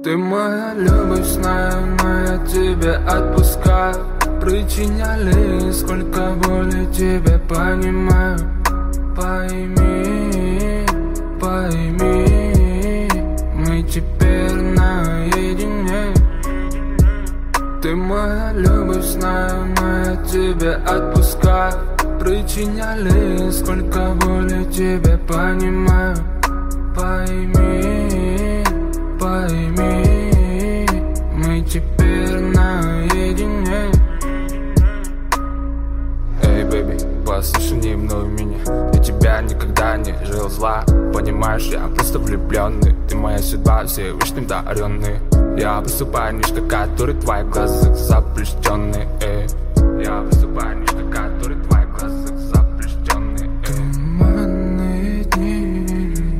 Ты моя любовь, знаю, но я тебя отпускаю. Причиняли сколько боли, тебе понимаю. Пойми, пойми, мы теперь наедине. Ты моя любовь, знаю, но я тебя отпускаю. Причиняли сколько боли, тебе понимаю. Пойми, пойми, мы теперь наедине. Эй, бэби, послушай немного меня. Я тебя никогда не жил зла. Понимаешь, я просто влюбленный. Ты моя судьба, Всевышним даренный. Я просто парнишка, который в твоих глазах заплещенный. Я просто парнишка, который в твоих глазах заплещенный. Туманные дни,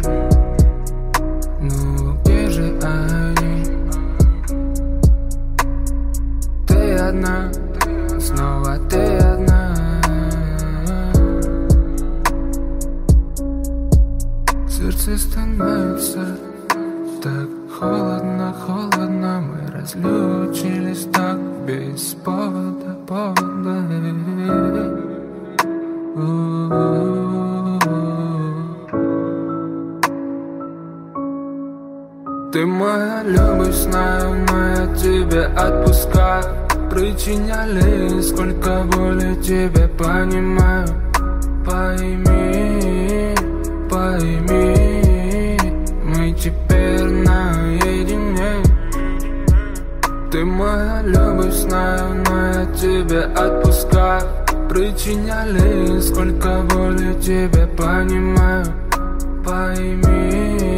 ну где же они? Ты одна, снова ты одна. Сердце становится так холодно, холодно. Мы разлучились так без повода, повода. Ты моя любовь, знаю, но я тебя отпускаю. Причиняли сколько боли, тебе понимаю. Пойми, пойми, мы теперь наедине. Ты моя любовь, знаю, но я тебя отпускаю. Причиняли сколько боли, тебе понимаю. Пойми,